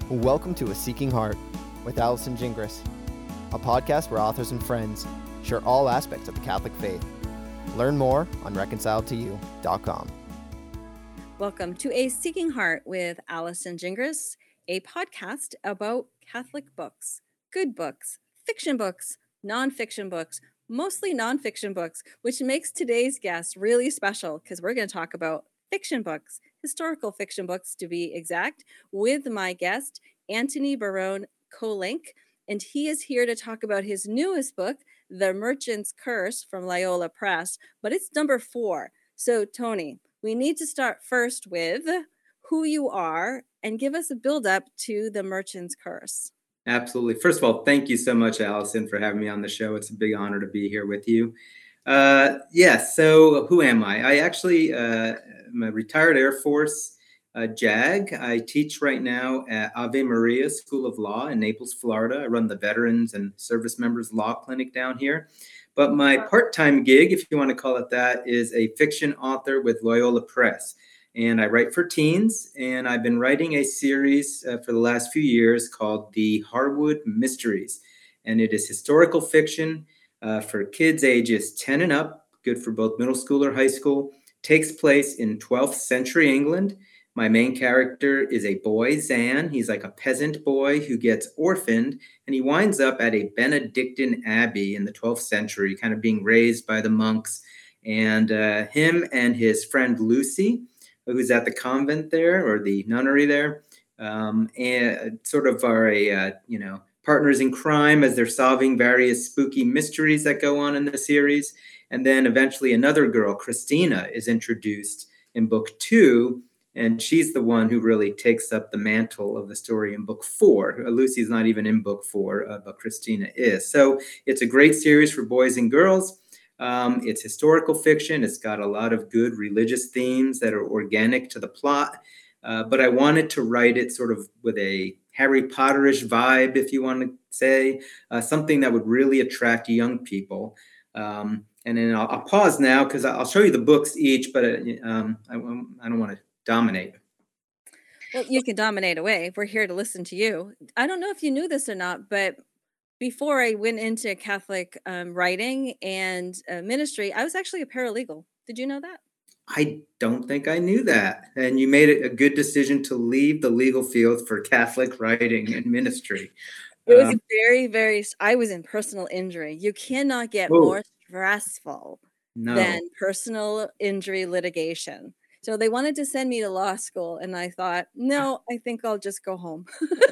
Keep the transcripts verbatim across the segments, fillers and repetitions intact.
Welcome to A Seeking Heart with Allison Gingras, a podcast where authors and friends share all aspects of the Catholic faith. Learn more on reconciled to you dot com. Welcome to A Seeking Heart with Allison Gingras, a podcast about Catholic books, good books, fiction books, nonfiction books, mostly nonfiction books, which makes today's guest really special because we're going to talk about fiction books, historical fiction books to be exact, with my guest, Antony Barone Kolenc, and he is here to talk about his newest book, The Merchant's Curse from Loyola Press, but it's number four. So, Tony, we need to start first with who you are and give us a build up to The Merchant's Curse. Absolutely. First of all, thank you so much, Allison, for having me on the show. It's a big honor to be here with you. Uh, yes. So who am I? I actually uh, am a retired Air Force uh, JAG. I teach right now at Ave Maria School of Law in Naples, Florida. I run the Veterans and Service Members Law Clinic down here. But my part-time gig, if you want to call it that, is a fiction author with Loyola Press. And I write for teens, and I've been writing a series uh, for the last few years called The Harwood Mysteries. And it is historical fiction uh, for kids ages ten and up, good for both middle school or high school. Takes place in twelfth century England. My main character is a boy, Zan. He's like a peasant boy who gets orphaned, and he winds up at a Benedictine abbey in the twelfth century, kind of being raised by the monks. And uh, him and his friend Lucy, who's at the convent there, or the nunnery there, um, and sort of are a, uh, you know, partners in crime as they're solving various spooky mysteries that go on in the series. And then eventually another girl, Christina, is introduced in book two, and she's the one who really takes up the mantle of the story in book four. Lucy's not even in book four, uh, but Christina is. So it's a great series for boys and girls. Um, it's historical fiction. It's got a lot of good religious themes that are organic to the plot. Uh, but I wanted to write it sort of with a Harry Potterish vibe, if you want to say, uh, something that would really attract young people. Um, and then I'll, I'll pause now because I'll show you the books each, but um, I, I don't want to dominate. Well, you can dominate away. We're here to listen to you. I don't know if you knew this or not, but before I went into Catholic um, writing and uh, ministry, I was actually a paralegal. Did you know that? I don't think I knew that. And you made it a good decision to leave the legal field for Catholic writing and ministry. It was um, very, very, I was in personal injury. You cannot get oh, more stressful no. than personal injury litigation. So they wanted to send me to law school, and I thought, no, I think I'll just go home.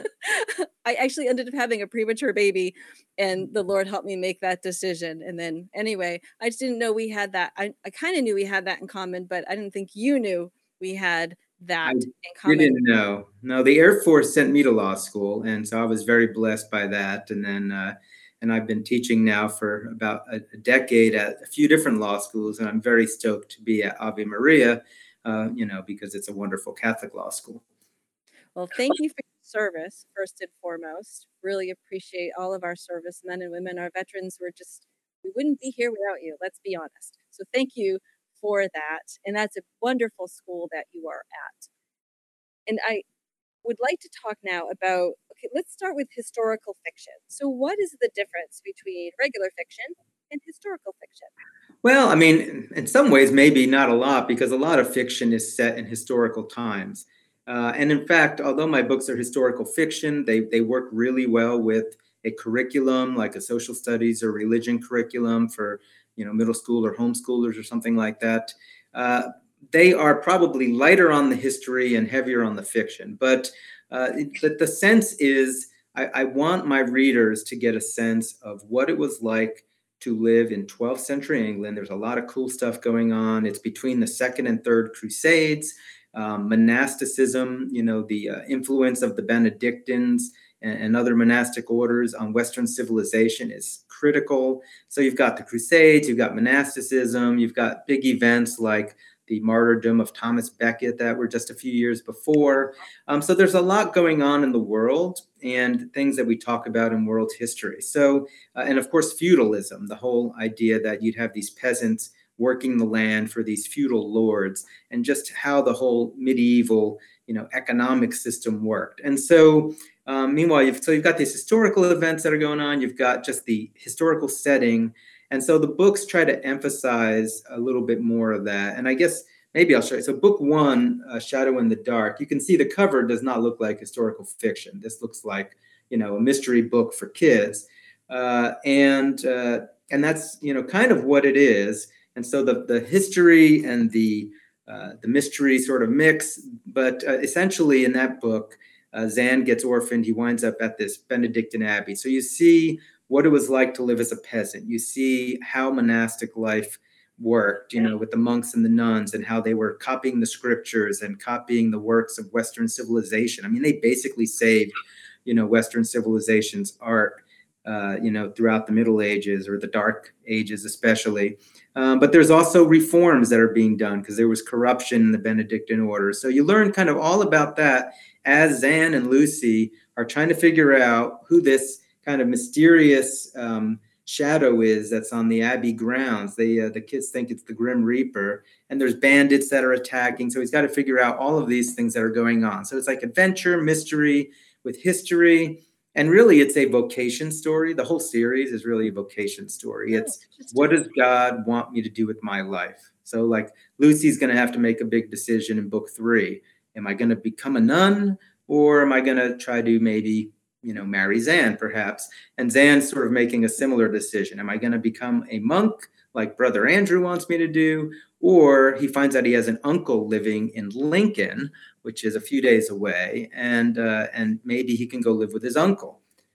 I actually ended up having a premature baby, and the Lord helped me make that decision. And then anyway, I just didn't know we had that. I, I kind of knew we had that in common, but I didn't think you knew we had that I in common. didn't know. No, the Air Force sent me to law school, and so I was very blessed by that. And then, uh, and I've been teaching now for about a, a decade at a few different law schools, and I'm very stoked to be at Ave Maria. Uh, you know, because it's a wonderful Catholic law school. Well, thank you for your service, first and foremost. Really appreciate all of our servicemen and women. Our veterans were just, we wouldn't be here without you, let's be honest. So thank you for that. And that's a wonderful school that you are at. And I would like to talk now about, okay, let's start with historical fiction. So what is the difference between regular fiction and historical fiction? Well, I mean, in some ways, maybe not a lot, because a lot of fiction is set in historical times. Uh, and in fact, although my books are historical fiction, they, they work really well with a curriculum like a social studies or religion curriculum for, you know, middle school or homeschoolers or something like that. Uh, they are probably lighter on the history and heavier on the fiction. But uh, the, the sense is I, I want my readers to get a sense of what it was like to live in twelfth century England. There's a lot of cool stuff going on. It's between the second and third crusades, um, monasticism, you know, the uh, influence of the Benedictines and, and other monastic orders on Western civilization is critical. So you've got the crusades, you've got monasticism, you've got big events like the martyrdom of Thomas Becket that were just a few years before. Um, so there's a lot going on in the world and things that we talk about in world history. So, uh, and of course, feudalism, the whole idea that you'd have these peasants working the land for these feudal lords, and just how the whole medieval, you know, economic system worked. And so, um, meanwhile, you've, so you've got these historical events that are going on. You've got just the historical setting. And so the books try to emphasize a little bit more of that. And I guess maybe I'll show you. So book one, uh, Shadow in the Dark, you can see the cover does not look like historical fiction. This looks like, you know, a mystery book for kids. Uh, and uh, and that's, you know, kind of what it is. And so the, the history and the uh, the mystery sort of mix. But uh, essentially in that book, uh, Zan gets orphaned. He winds up at this Benedictine abbey. So you see what it was like to live as a peasant. You see how monastic life worked, you know, with the monks and the nuns, and how they were copying the scriptures and copying the works of Western civilization. I mean, they basically saved, you know, Western civilization's art, uh, you know, throughout the Middle Ages, or the Dark Ages especially. Um, but there's also reforms that are being done because there was corruption in the Benedictine order. So you learn kind of all about that as Zan and Lucy are trying to figure out who this kind of mysterious um, shadow is that's on the abbey grounds. They uh, the kids think it's the Grim Reaper, and there's bandits that are attacking. So he's got to figure out all of these things that are going on. So it's like adventure, mystery with history, and really it's a vocation story. The whole series is really a vocation story. It's what does God want me to do with my life? So like Lucy's going to have to make a big decision in book three. Am I going to become a nun, or am I going to try to maybe, you know, marry Zan perhaps? And Zan's sort of making a similar decision. Am I going to become a monk like Brother Andrew wants me to do? Or he finds out he has an uncle living in Lincoln, which is a few days away, and uh, and maybe he can go live with his uncle.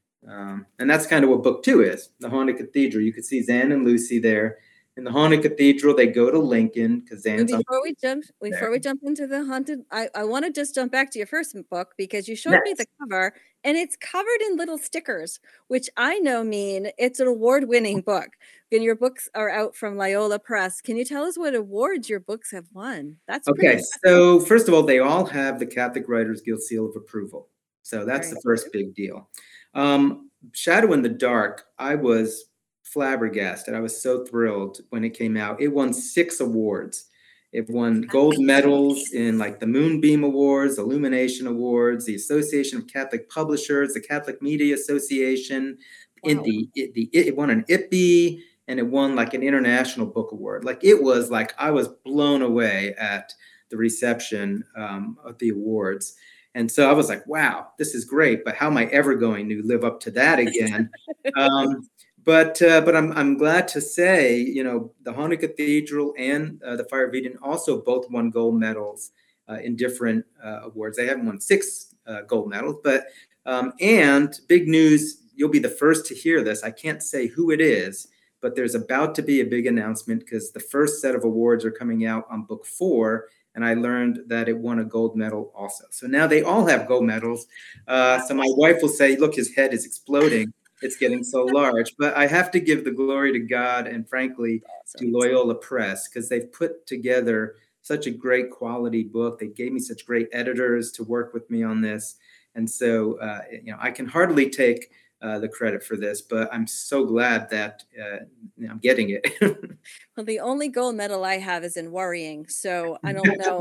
Um, and that's kind of what book two is, the Haunted Cathedral. You could see Zan and Lucy there. In the Haunted Cathedral, they go to Lincoln because Zan's before we jump before there. we jump into the haunted, I, I want to just jump back to your first book, because you showed yes. me the cover, and it's covered in little stickers, which I know mean it's an award-winning book. And your books are out from Loyola Press. Can you tell us what awards your books have won? That's okay. So first of all, they all have the Catholic Writers Guild seal of approval. So that's Very the first big deal. Um, Shadow in the Dark, I was flabbergasted. I was so thrilled when it came out. It won six awards. It won gold medals in like the Moonbeam Awards, Illumination Awards, the Association of Catholic Publishers, the Catholic Media Association. Wow. In the it, the it won an I P B, and it won like an International Book Award. Like it was like I was blown away at the reception um, of the awards. And so I was like, wow, this is great, but how am I ever going to live up to that again? um, But uh, but I'm I'm glad to say, you know, the Haunted Cathedral and uh, the Fire of Eden also both won gold medals uh, in different uh, awards. They haven't won six uh, gold medals, but um, and big news, you'll be the first to hear this. I can't say who it is, but there's about to be a big announcement because the first set of awards are coming out on book four, and I learned that it won a gold medal also. So now they all have gold medals. Uh, so my wife will say, look, his head is exploding. It's getting so large, but I have to give the glory to God and frankly awesome. to Loyola Press, because they've put together such a great quality book. They gave me such great editors to work with me on this. And so, uh, you know, I can hardly take uh, the credit for this, but I'm so glad that uh, you know, I'm getting it. Well, the only gold medal I have is in worrying. So I don't know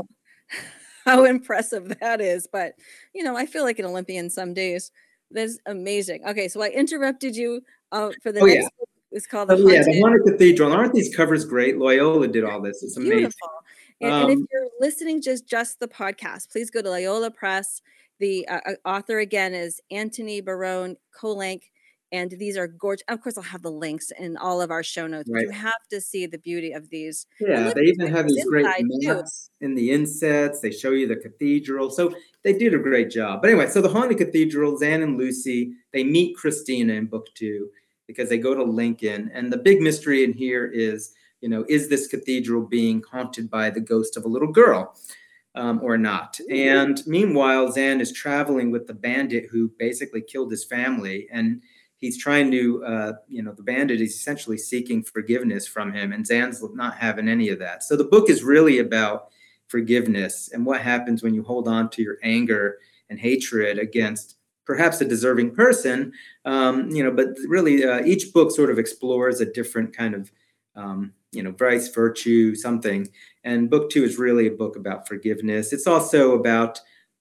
how impressive that is, but, you know, I feel like an Olympian some days. That's amazing. Okay, so I interrupted you uh, for the oh, next yeah. book. It's called The oh, Haunted. Yeah, the Haunted Cathedral. Aren't these covers great? Loyola did all this. It's amazing. Beautiful. And, um, and if you're listening just just the podcast, please go to Loyola Press. The uh, author again is Anthony Barone Kolenc, and these are gorgeous. Of course, I'll have the links in all of our show notes. Right. But you have to see the beauty of these. Yeah, they even have these great maps in the insets. They show you the cathedral. So they did a great job. But anyway, so the Haunted Cathedral, Zan and Lucy, they meet Christina in book two because they go to Lincoln. And the big mystery in here is, you know, is this cathedral being haunted by the ghost of a little girl um, or not? And meanwhile, Zan is traveling with the bandit who basically killed his family. And he's trying to, uh, you know, the bandit is essentially seeking forgiveness from him, and Zan's not having any of that. So the book is really about forgiveness and what happens when you hold on to your anger and hatred against perhaps a deserving person, um, you know, but really uh, each book sort of explores a different kind of, um, you know, vice, virtue, something. And book two is really a book about forgiveness. It's also about,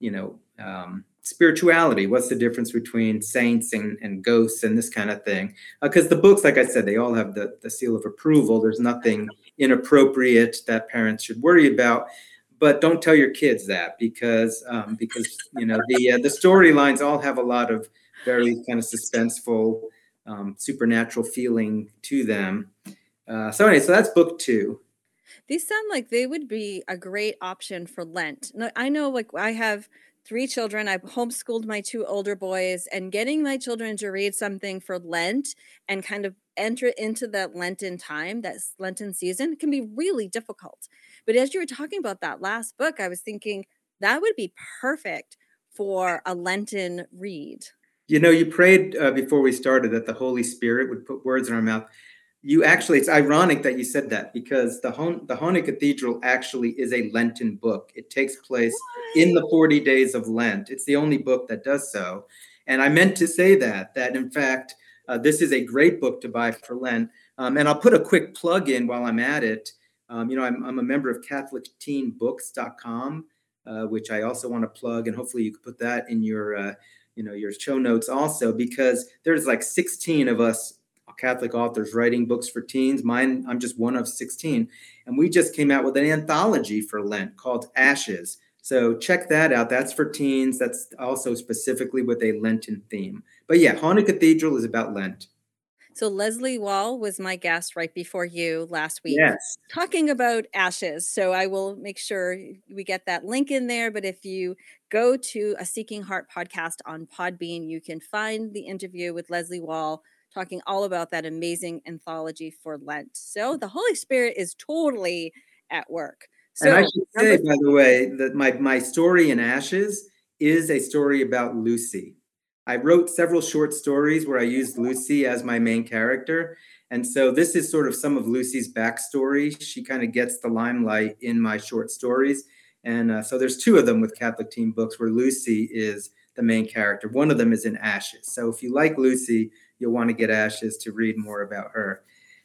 you know, um, spirituality. What's the difference between saints and, and ghosts and this kind of thing? Because uh, the books, like I said, they all have the, the seal of approval. There's nothing inappropriate that parents should worry about. But don't tell your kids that, because um, because you know the uh, the storylines all have a lot of very kind of suspenseful, um, supernatural feeling to them. Uh, so anyway, so that's book two. These sound like they would be a great option for Lent. No, I know, like, I have three children. I've homeschooled my two older boys, and getting my children to read something for Lent and kind of enter into that Lenten time, that Lenten season, can be really difficult. But as you were talking about that last book, I was thinking that would be perfect for a Lenten read. You know, you prayed uh, before we started that the Holy Spirit would put words in our mouth. You actually, it's ironic that you said that, because the Hon- the Honig Cathedral actually is a Lenten book. It takes place what? in the forty days of Lent. It's the only book that does so. And I meant to say that, that in fact, uh, this is a great book to buy for Lent. Um, and I'll put a quick plug in while I'm at it. Um, you know, I'm, I'm a member of Catholic Teen Books dot com, uh, which I also want to plug. And hopefully you can put that in your, uh, you know, your show notes also, because there's like sixteen of us Catholic authors writing books for teens. Mine, I'm just one of sixteen. And we just came out with an anthology for Lent called Ashes. So check that out. That's for teens. That's also specifically with a Lenten theme. But yeah, Honig Cathedral is about Lent. So Leslie Wall was my guest right before you last week, yes. talking about Ashes. So I will make sure we get that link in there. But if you go to a Seeking Heart podcast on Podbean, you can find the interview with Leslie Wall talking all about that amazing anthology for Lent. So the Holy Spirit is totally at work. So, and I should say, by the way, that my, my story in Ashes is a story about Lucy. I wrote several short stories where I used Lucy as my main character. And so this is sort of some of Lucy's backstory. She kind of gets the limelight in my short stories. And uh, so there's two of them with Catholic Teen Books where Lucy is the main character. One of them is in Ashes. So if you like Lucy, you'll want to get Ashes to read more about her.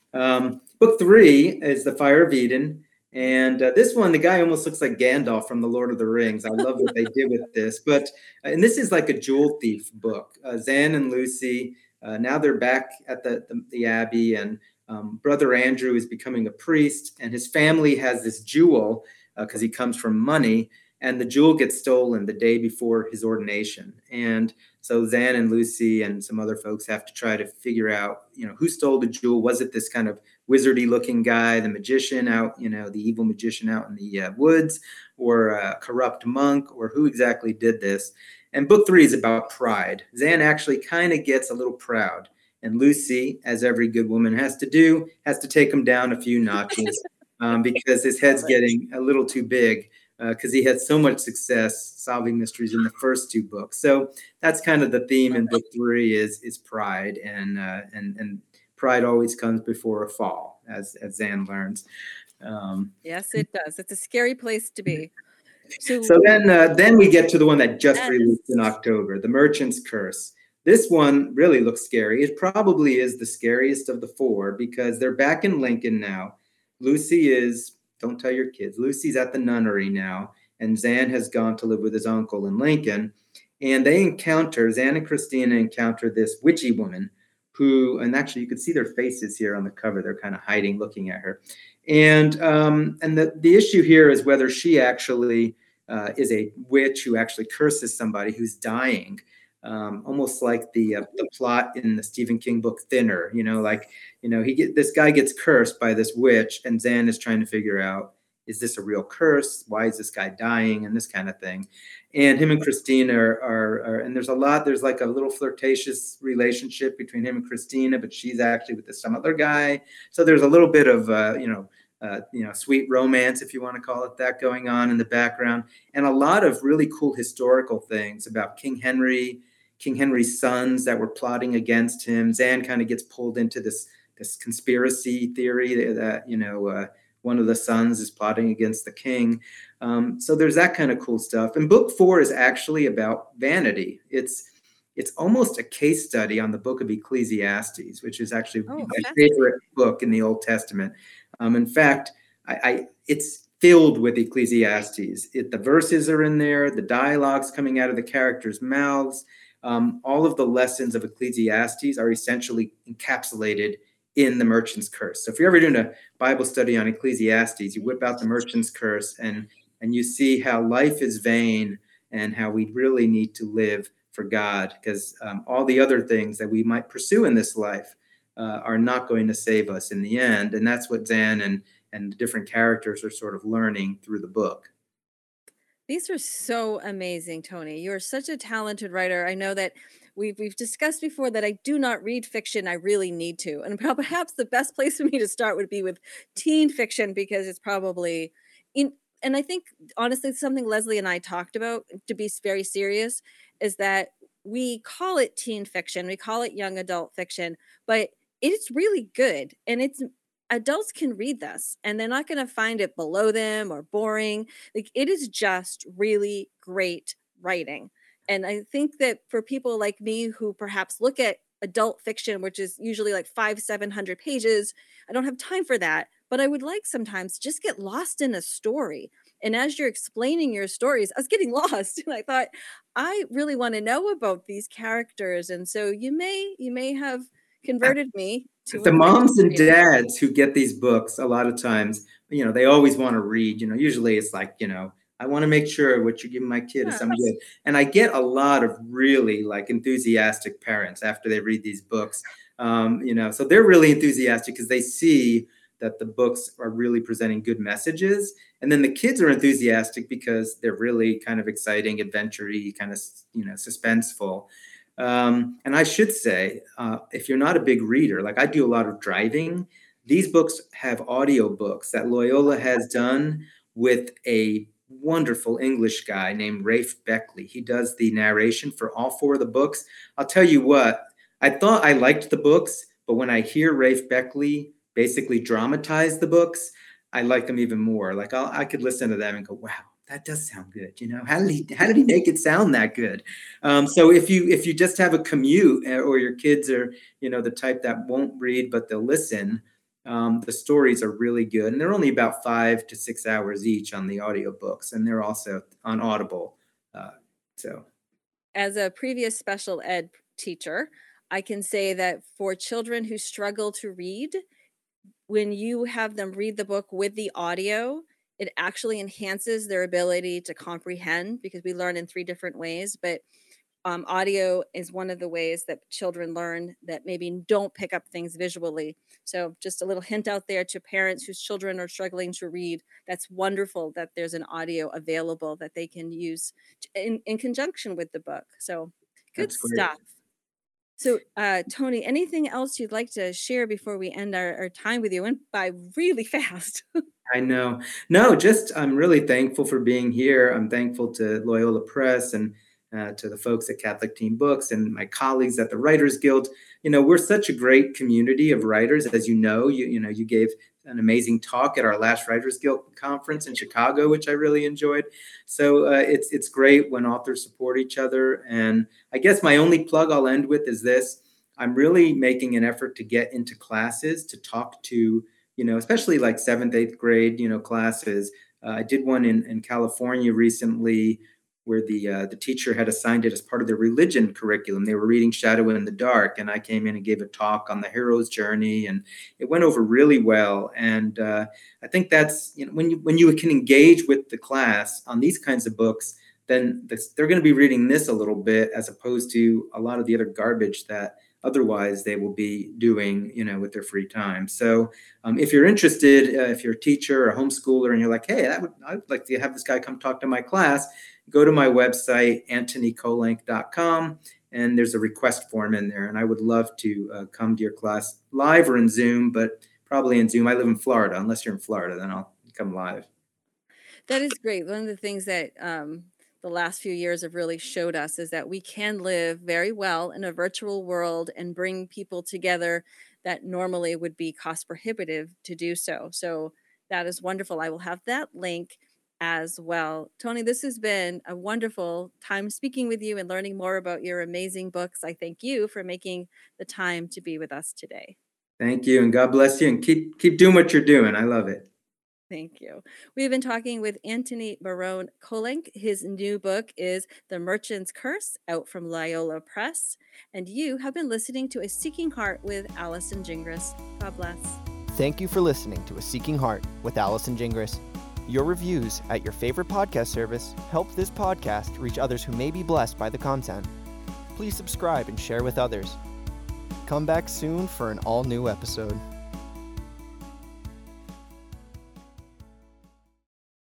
Um, book three is The Fire of Eden. And uh, this one, the guy almost looks like Gandalf from The Lord of the Rings. I love what they did with this. But, uh, and this is like a jewel thief book. Uh, Zan and Lucy, uh, now they're back at the, the, the Abbey, and um, Brother Andrew is becoming a priest, and his family has this jewel because uh, he comes from money. And the jewel gets stolen the day before his ordination. And so Zan and Lucy and some other folks have to try to figure out, you know, who stole the jewel. Was it this kind of wizardy looking guy, the magician out, you know, the evil magician out in the uh, woods, or a corrupt monk, or who exactly did this? And book three is about pride. Zan actually kind of gets a little proud. And Lucy, as every good woman has to do, has to take him down a few notches um, because his head's getting a little too big. Because uh, he had so much success solving mysteries in the first two books. So that's kind of the theme in book three is is pride, and uh, and and pride always comes before a fall, as as Zan learns. Um, yes, it does. It's a scary place to be. So, so then uh, then we get to the one that just yes. released in October, The Merchant's Curse. This one really looks scary. It probably is the scariest of the four because they're back in Lincoln now. Lucy is... Don't tell your kids. Lucy's at the nunnery now, and Zan has gone to live with his uncle in Lincoln. And they encounter, Zan and Christina encounter this witchy woman who, and actually you can see their faces here on the cover. They're kind of hiding, looking at her. And um, and the, the issue here is whether she actually uh, is a witch who actually curses somebody who's dying. Um, almost like the uh, the plot in the Stephen King book Thinner, you know, like, you know, he get this guy gets cursed by this witch, and Zan is trying to figure out, is this a real curse? Why is this guy dying? And this kind of thing. And him and Christina are, are, are and there's a lot, there's like a little flirtatious relationship between him and Christina, but she's actually with this some other guy. So there's a little bit of, uh, you know, Uh, you know, sweet romance, if you want to call it that, going on in the background, and a lot of really cool historical things about King Henry, King Henry's sons that were plotting against him. Zan kind of gets pulled into this this conspiracy theory that, that you know, uh, one of the sons is plotting against the king. Um, so there's that kind of cool stuff. And book four is actually about vanity. It's it's almost a case study on the book of Ecclesiastes, which is actually oh, my favorite book in the Old Testament. Um, in fact, I, I it's filled with Ecclesiastes. It, the verses are in there, the dialogues coming out of the characters' mouths. Um, all of the lessons of Ecclesiastes are essentially encapsulated in the Merchant's Curse. So if you're ever doing a Bible study on Ecclesiastes, you whip out the Merchant's Curse and, and you see how life is vain and how we really need to live for God, because um, all the other things that we might pursue in this life uh, are not going to save us in the end. And that's what Zan and, and the different characters are sort of learning through the book. These are so amazing, Tony. You're such a talented writer. I know that we've we've discussed before that I do not read fiction. I really need to. And perhaps the best place for me to start would be with teen fiction, because it's probably in and I think honestly something Leslie and I talked about, to be very serious, is that we call it teen fiction, we call it young adult fiction, but it's really good, and it's adults can read this and they're not going to find it below them or boring. Like, it is just really great writing. And I think that for people like me who perhaps look at adult fiction, which is usually like five, seven hundred pages, I don't have time for that. But I would like sometimes just get lost in a story. And as you're explaining your stories, I was getting lost, and I thought, I really want to know about these characters. And so you may you may have converted me to The moms and dads who get these books, a lot of times, you know, they always want to read. You know, usually it's like, you know, I want to make sure what you give my kid is something good. And I get a lot of really like enthusiastic parents after they read these books. Um, you know, so they're really enthusiastic because they see that the books are really presenting good messages. And then the kids are enthusiastic because they're really kind of exciting, adventure-y, kind of, you know, suspenseful. Um, and I should say, uh, if you're not a big reader, like I do a lot of driving, these books have audio books that Loyola has done with a wonderful English guy named Rafe Beckley. He does the narration for all four of the books. I'll tell you what, I thought I liked the books, but when I hear Rafe Beckley basically dramatize the books, I like them even more. Like I'll, I could listen to them and go, wow, that does sound good. You know, how did he, how did he make it sound that good? Um, so if you, if you just have a commute, or your kids are, you know, the type that won't read, but they'll listen, um, the stories are really good. And they're only about five to six hours each on the audiobooks. And they're also on Audible. Uh, so. As a previous special ed teacher, I can say that for children who struggle to read, when you have them read the book with the audio, it actually enhances their ability to comprehend, because we learn in three different ways. But um, audio is one of the ways that children learn that maybe don't pick up things visually. So just a little hint out there to parents whose children are struggling to read. That's wonderful that there's an audio available that they can use in, in conjunction with the book. So good stuff. So, uh, Tony, anything else you'd like to share before we end our, our time with you? Went by really fast. I know. No, just I'm really thankful for being here. I'm thankful to Loyola Press and uh, to the folks at Catholic Teen Books and my colleagues at the Writers Guild. You know, we're such a great community of writers. As you know, you, you know, you gave an amazing talk at our last Writers Guild conference in Chicago, which I really enjoyed. So uh, it's it's great when authors support each other. And I guess my only plug I'll end with is this. I'm really making an effort to get into classes to talk to, you know, especially like seventh, eighth grade, you know, classes. Uh, I did one in, in California recently where the uh, the teacher had assigned it as part of their religion curriculum. They were reading Shadow in the Dark, and I came in and gave a talk on the hero's journey, and it went over really well. And uh, I think that's, you know, when you when you can engage with the class on these kinds of books, then this, they're going to be reading this a little bit as opposed to a lot of the other garbage that otherwise they will be doing, you know, with their free time. So um, if you're interested, uh, if you're a teacher or a homeschooler and you're like, hey, that would, I'd like to have this guy come talk to my class, go to my website, anthony kolenc dot com, and there's a request form in there. And I would love to uh, come to your class live or in Zoom, but probably in Zoom. I live in Florida. Unless you're in Florida, then I'll come live. That is great. One of the things that um, the last few years have really showed us is that we can live very well in a virtual world and bring people together that normally would be cost prohibitive to do so. So that is wonderful. I will have that link as well. Tony, this has been a wonderful time speaking with you and learning more about your amazing books. I thank you for making the time to be with us today. Thank you, and God bless you, and keep keep doing what you're doing. I love it. Thank you. We've been talking with Anthony Barone Kolenc. His new book is The Merchant's Curse, out from Loyola Press. And you have been listening to A Seeking Heart with Allison Gingras. God bless. Thank you for listening to A Seeking Heart with Allison Gingras. Your reviews at your favorite podcast service help this podcast reach others who may be blessed by the content. Please subscribe and share with others. Come back soon for an all-new episode.